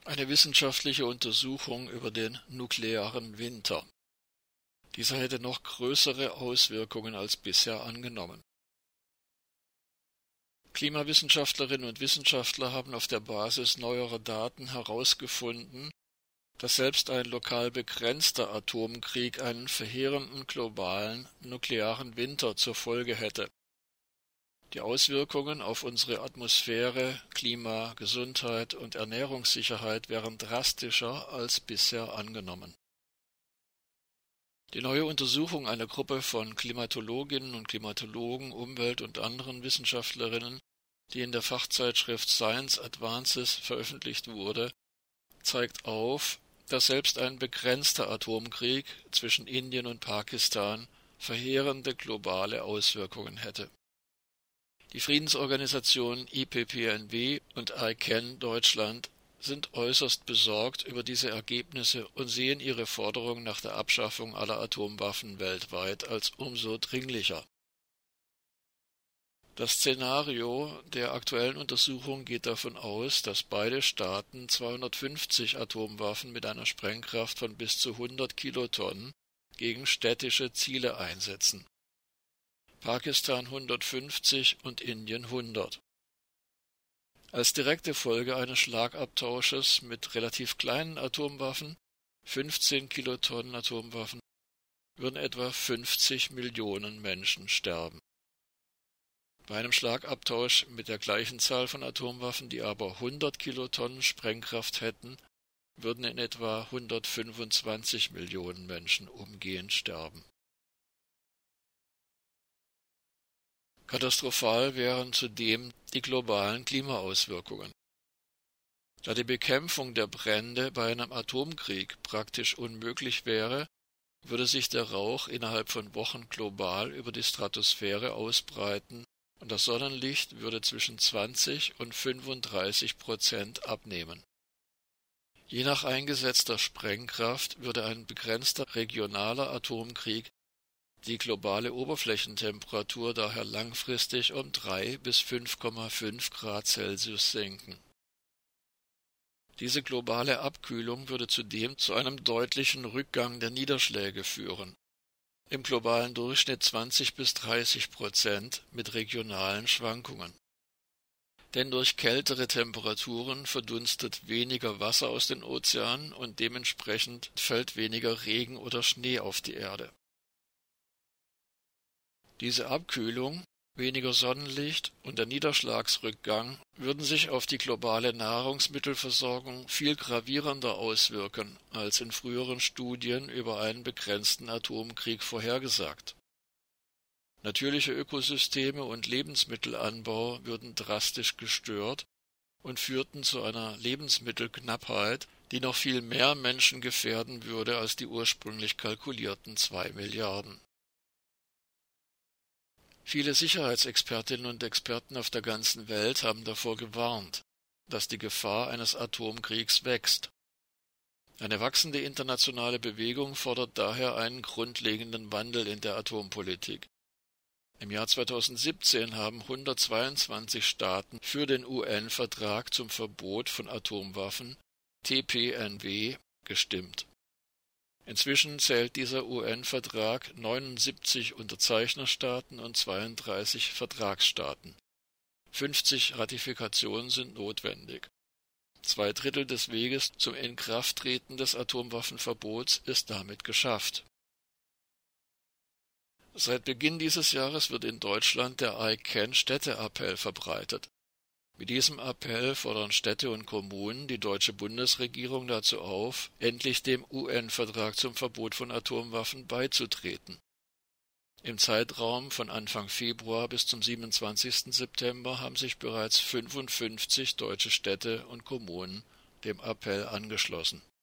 eine wissenschaftliche Untersuchung über den nuklearen Winter. Dieser hätte noch größere Auswirkungen als bisher angenommen. Klimawissenschaftlerinnen und Wissenschaftler haben auf der Basis neuerer Daten herausgefunden, dass selbst ein lokal begrenzter Atomkrieg einen verheerenden globalen nuklearen Winter zur Folge hätte. Die Auswirkungen auf unsere Atmosphäre, Klima, Gesundheit und Ernährungssicherheit wären drastischer als bisher angenommen. Die neue Untersuchung einer Gruppe von Klimatologinnen und Klimatologen, Umwelt- und anderen Wissenschaftlerinnen, die in der Fachzeitschrift Science Advances veröffentlicht wurde, zeigt auf, dass selbst ein begrenzter Atomkrieg zwischen Indien und Pakistan verheerende globale Auswirkungen hätte. Die Friedensorganisationen IPPNW und ICAN Deutschland sind äußerst besorgt über diese Ergebnisse und sehen ihre Forderung nach der Abschaffung aller Atomwaffen weltweit als umso dringlicher. Das Szenario der aktuellen Untersuchung geht davon aus, dass beide Staaten 250 Atomwaffen mit einer Sprengkraft von bis zu 100 Kilotonnen gegen städtische Ziele einsetzen. Pakistan 150 und Indien 100. Als direkte Folge eines Schlagabtausches mit relativ kleinen Atomwaffen, 15 Kilotonnen Atomwaffen, würden etwa 50 Millionen Menschen sterben. Bei einem Schlagabtausch mit der gleichen Zahl von Atomwaffen, die aber 100 Kilotonnen Sprengkraft hätten, würden in etwa 125 Millionen Menschen umgehend sterben. Katastrophal wären zudem die globalen Klimaauswirkungen. Da die Bekämpfung der Brände bei einem Atomkrieg praktisch unmöglich wäre, würde sich der Rauch innerhalb von Wochen global über die Stratosphäre ausbreiten und das Sonnenlicht würde zwischen 20 und 35% abnehmen. Je nach eingesetzter Sprengkraft würde ein begrenzter regionaler Atomkrieg die globale Oberflächentemperatur daher langfristig um 3 bis 5,5 Grad Celsius senken. Diese globale Abkühlung würde zudem zu einem deutlichen Rückgang der Niederschläge führen, im globalen Durchschnitt 20 bis 30% mit regionalen Schwankungen. Denn durch kältere Temperaturen verdunstet weniger Wasser aus den Ozeanen und dementsprechend fällt weniger Regen oder Schnee auf die Erde. Diese Abkühlung, weniger Sonnenlicht und der Niederschlagsrückgang würden sich auf die globale Nahrungsmittelversorgung viel gravierender auswirken als in früheren Studien über einen begrenzten Atomkrieg vorhergesagt. Natürliche Ökosysteme und Lebensmittelanbau würden drastisch gestört und führten zu einer Lebensmittelknappheit, die noch viel mehr Menschen gefährden würde als die ursprünglich kalkulierten 2 Milliarden. Viele Sicherheitsexpertinnen und Experten auf der ganzen Welt haben davor gewarnt, dass die Gefahr eines Atomkriegs wächst. Eine wachsende internationale Bewegung fordert daher einen grundlegenden Wandel in der Atompolitik. Im Jahr 2017 haben 122 Staaten für den UN-Vertrag zum Verbot von Atomwaffen, TPNW, gestimmt. Inzwischen zählt dieser UN-Vertrag 79 Unterzeichnerstaaten und 32 Vertragsstaaten. 50 Ratifikationen sind notwendig. 2/3 des Weges zum Inkrafttreten des Atomwaffenverbots ist damit geschafft. Seit Beginn dieses Jahres wird in Deutschland der ICAN-Städteappell verbreitet. Mit diesem Appell fordern Städte und Kommunen die deutsche Bundesregierung dazu auf, endlich dem UN-Vertrag zum Verbot von Atomwaffen beizutreten. Im Zeitraum von Anfang Februar bis zum 27. September haben sich bereits 55 deutsche Städte und Kommunen dem Appell angeschlossen.